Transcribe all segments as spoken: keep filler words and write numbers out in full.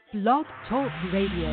Blog Talk Radio.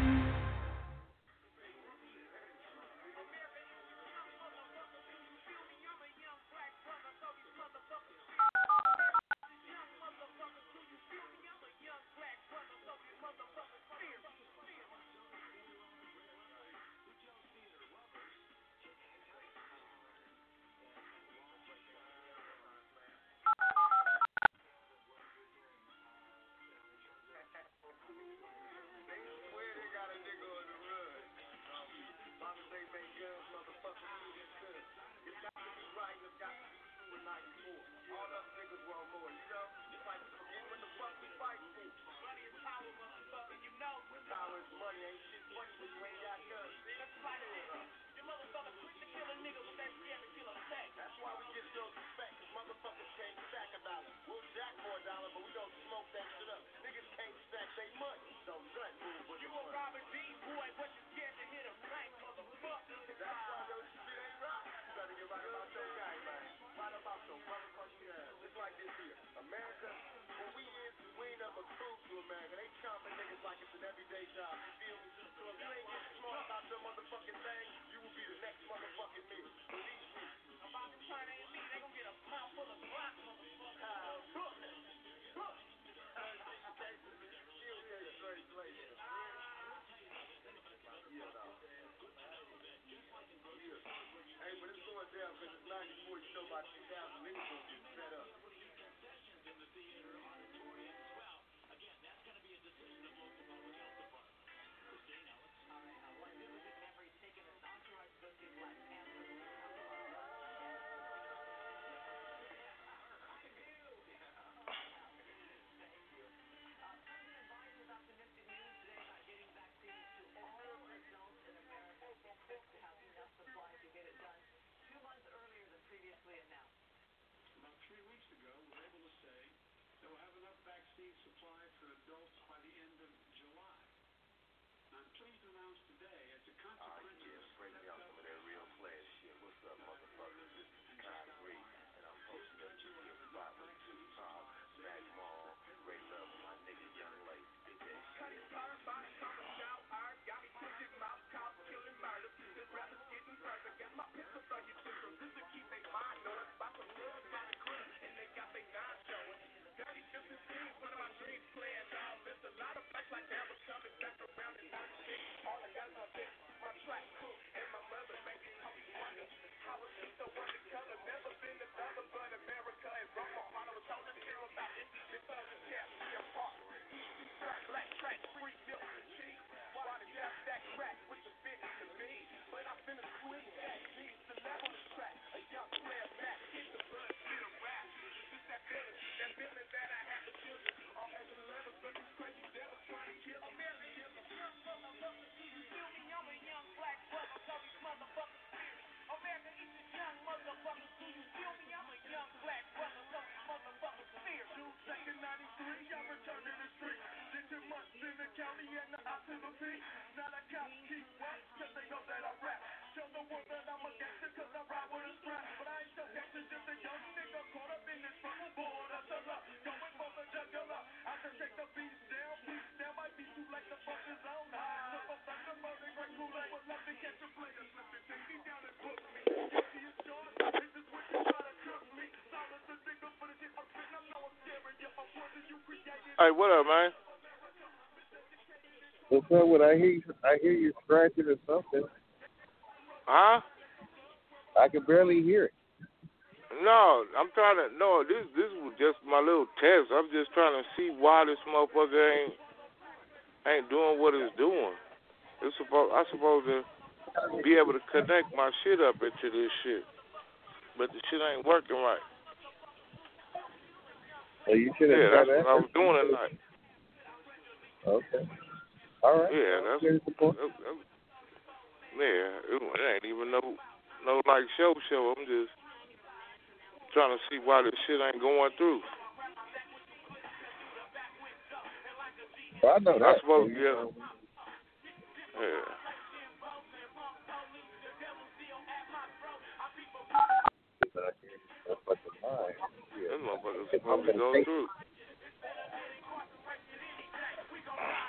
Hey, what up, man? What's up? What I hear? You, I hear you scratching or something. Huh? I can barely hear it. No, I'm trying to. No, this this was just my little test. I'm just trying to see why this motherfucker ain't ain't doing what it's doing. It's supposed. I'm supposed to be able to connect my shit up into this shit, but the shit ain't working right. Well, you should have yeah, tried that's that. what I was doing tonight. Okay. All right. Yeah, that's. Here's the point. That, that, yeah, it, it ain't even no no like show show. I'm just trying to see why this shit ain't going through. Well, I know that. I suppose, so yeah. Yeah. This motherfucker's supposed to go through.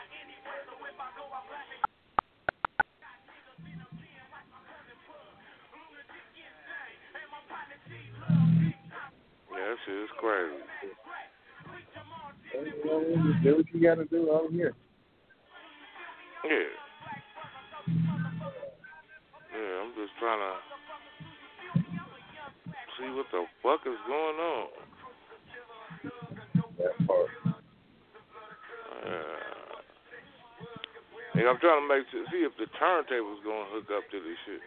it's crazy. Do what you gotta do over here. Yeah. Yeah, I'm just trying to see what the fuck is going on. That part. Uh, and I'm trying to make sure, see if the turntable's going to hook up to this shit.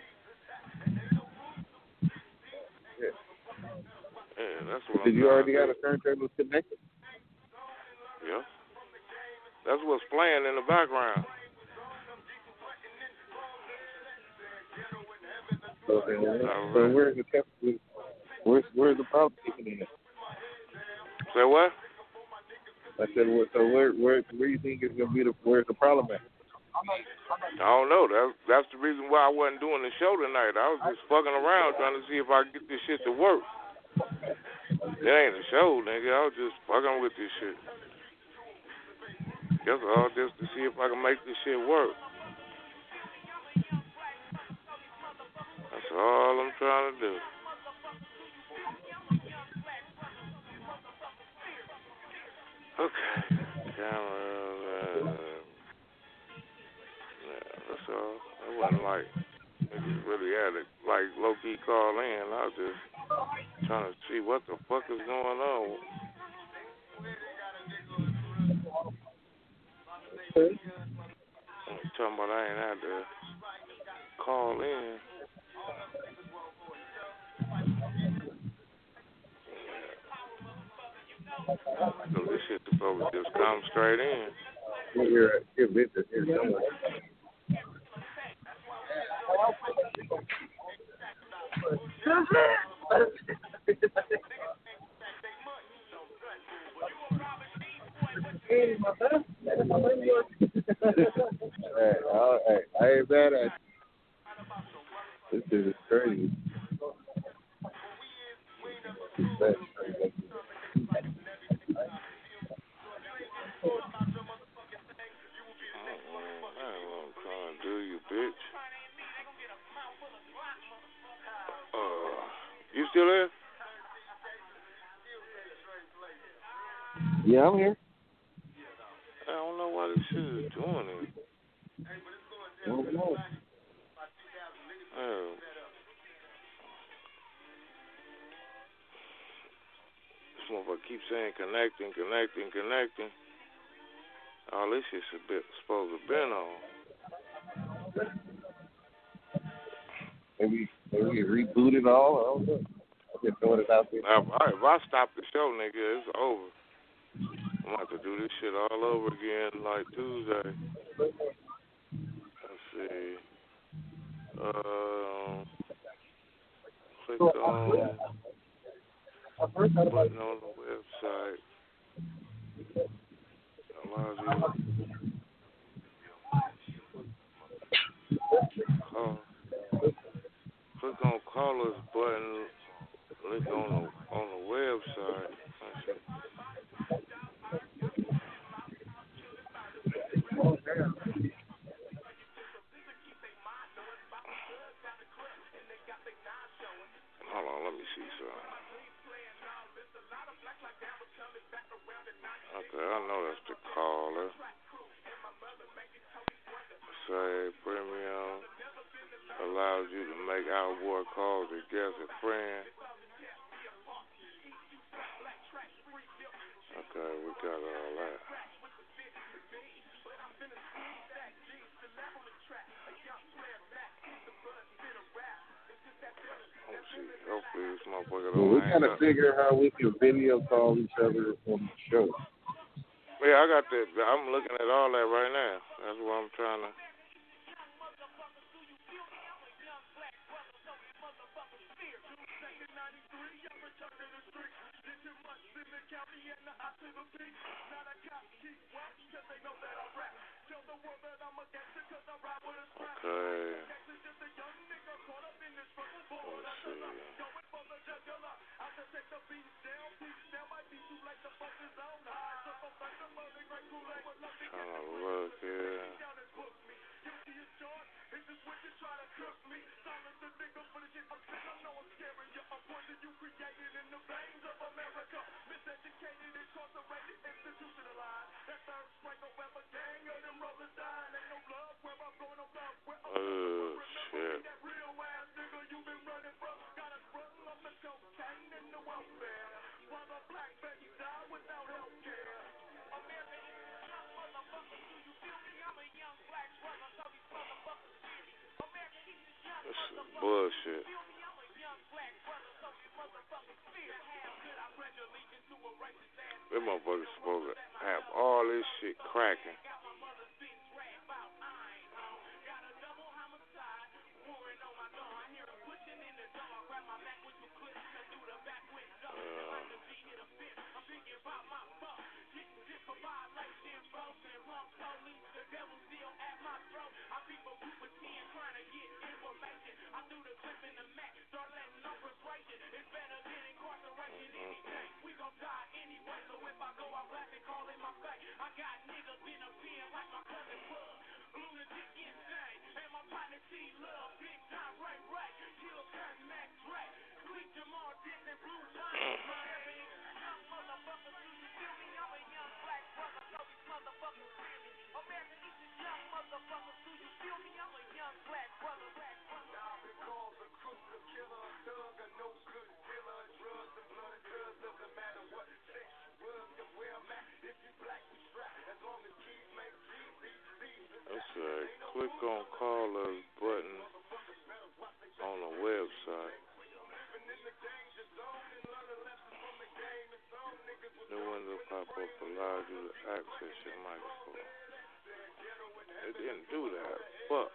Yeah. Yeah, that's what Did I'm you already to have a turntable connected? Yeah. That's what's playing in the background. So, then, so where's the test? Where's where's the problem kicking in? Say what? I said, well, so where where where do you think is gonna be the where's the problem at? I don't know. That's that's the reason why I wasn't doing the show tonight. I was just fucking around trying to see if I could get this shit to work. It ain't a show, nigga. I was just fucking with this shit. That's all, just to see if I can make this shit work. That's all I'm trying to do. Okay. Camera. Uh, yeah, that's all. It wasn't like niggas really had to like low key call in. I was just trying to see what the fuck is going on. Okay. I'm talking about I ain't had to call in. So this shit supposed to just come straight in. Here, here, Victor, here somewhere. Hey, all right. I ain't mad at you. This is crazy. That's crazy. Do you, bitch? Uh, you still there? Yeah, I'm here. I don't know why this shit is doing it. I don't know. Oh. This motherfucker keeps saying connecting, connecting, connecting. All this shit's a bit supposed to have been on. Maybe maybe reboot it all. I don't know. I've been throwing it out there. Now, if I, if I stop the show, nigga, it's over. I'm about to do this shit all over again like Tuesday. Let's see. Um, click on button on the website. Allows you to call. Click on call us button. Click on the on the website. Let's see. Hold on, let me see something. Okay, I know that's the caller. Say premium allows you to make outboard calls to guests and friends. Okay, we got all that. Let's see. Hopefully this motherfucker don't Well, we hang gotta up. figure how we can video call each other on the show. Yeah, I got that. I'm looking at all that right now. That's what I'm trying to. Okay. Let's see. Trying to look here. Oh, shit. This is bullshit. Them motherfuckers supposed to have all this shit cracking. It's a click on call us button on the website. The window pop up allows you to access your microphone. It didn't do that. Fuck.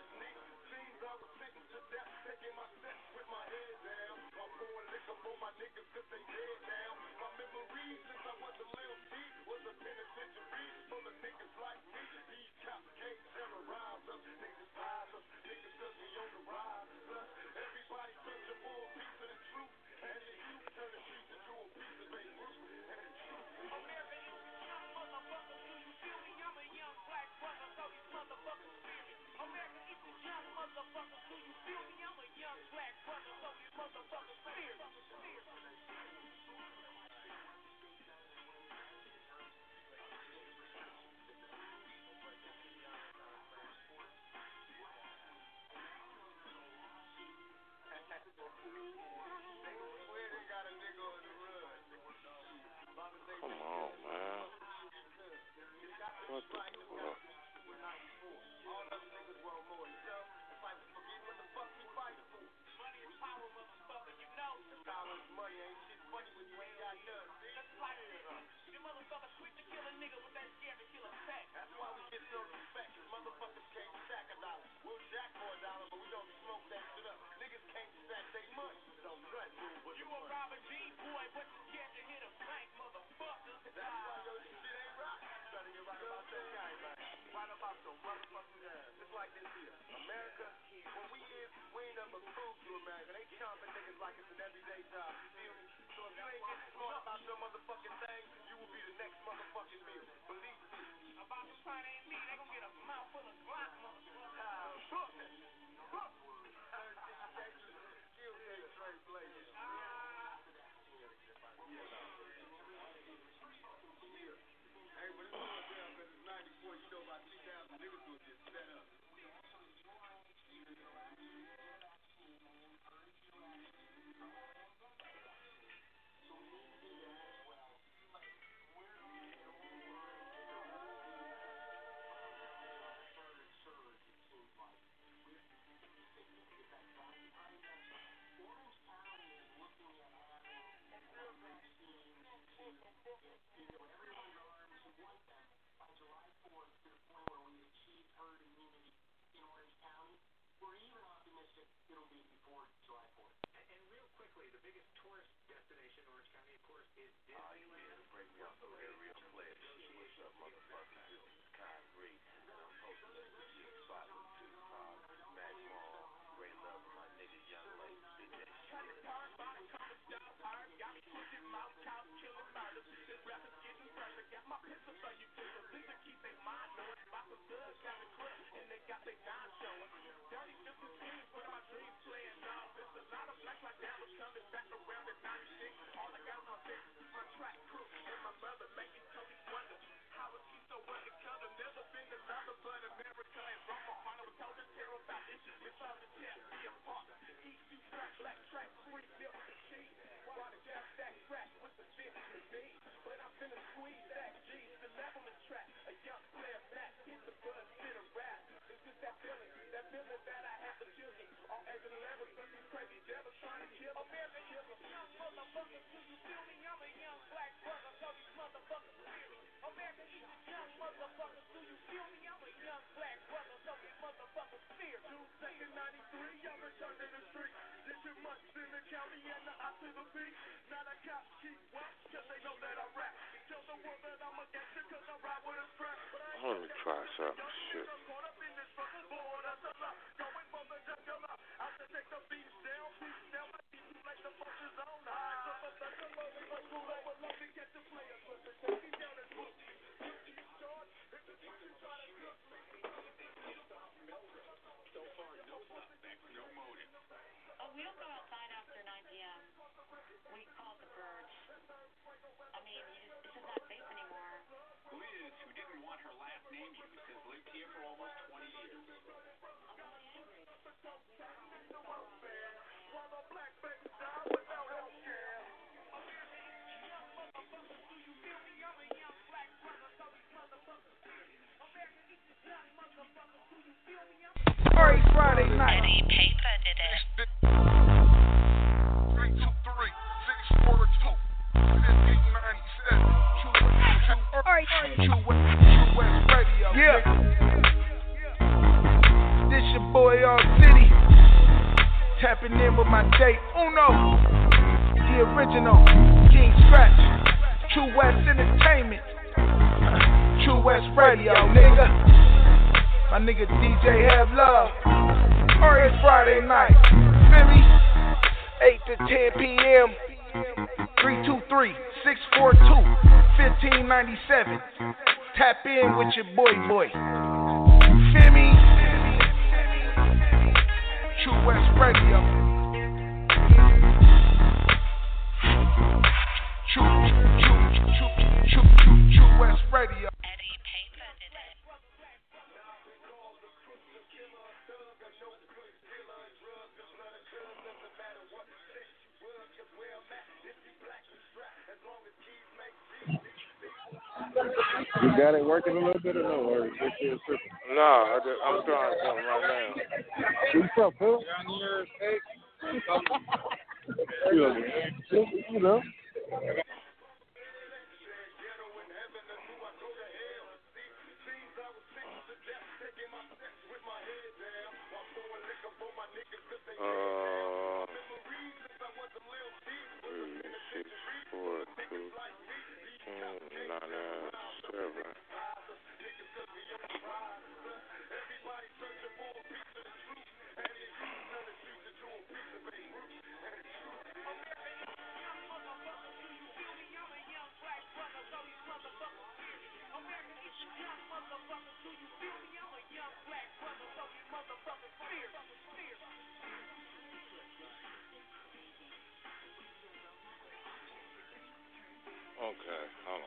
Come on, man. What the fuck? Let me try something. Shit. Friday night. Eddie Paper did it. three two three, six four two, fifteen ninety-seven. True West Radio. Yeah. This your boy All City. Tapping in with my date Uno. The original King Scratch. True West Entertainment. True West Radio, nigga. My nigga D J Have Love. Every Friday night. Feel me? eight to ten p.m. three two three, six four two, fifteen ninety-seven. Tap in with your boy boy. Feel me? True West Radio. True, true, true, true, true, true, true West Radio. You got it working a little bit or no? Or is this your tripping? No, I just, I'm trying something right now. What's up, Phil? You know. Uh, three, six, four, two, ten, nine, seven. Okay, hold on.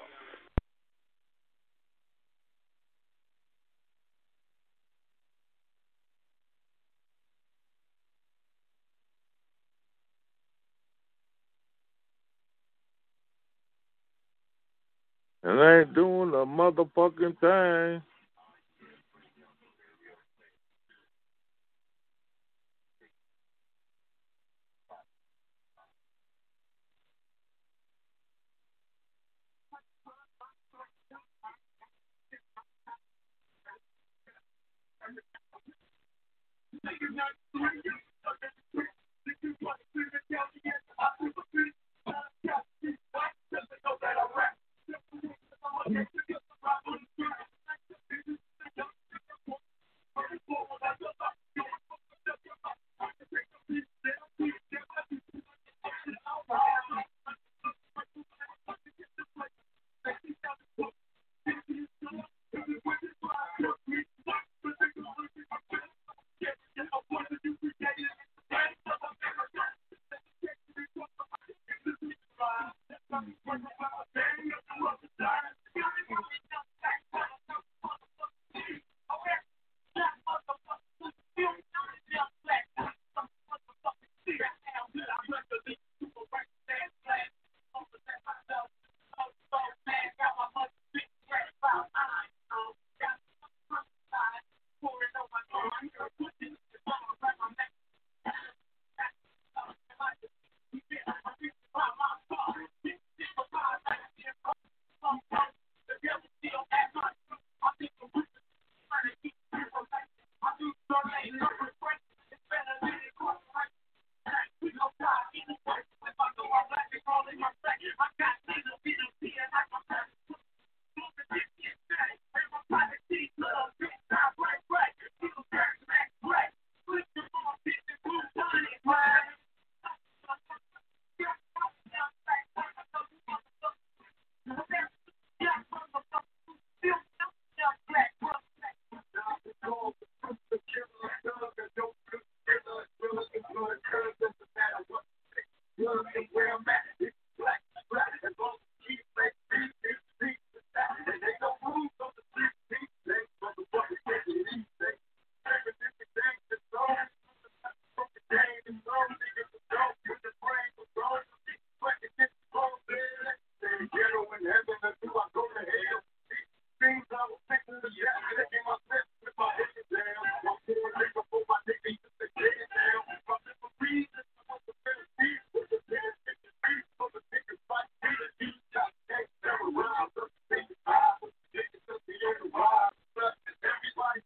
And they ain't doing a motherfucking thing.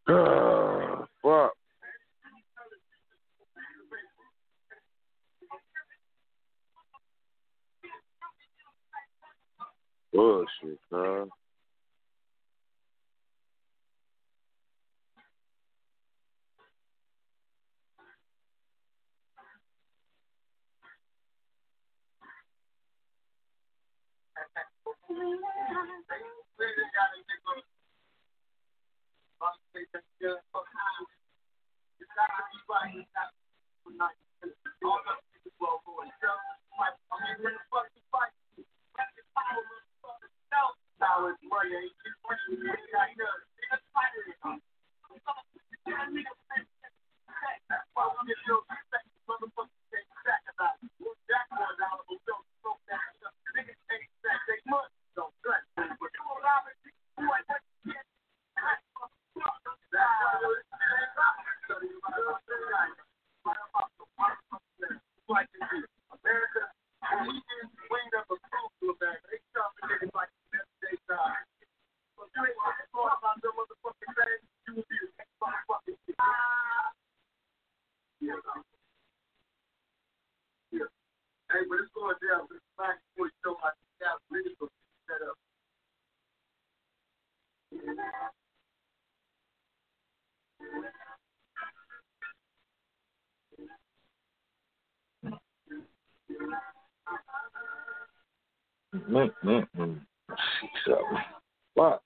Uh, fuck. Bullshit, huh? Mm-mm-mm. See something. What?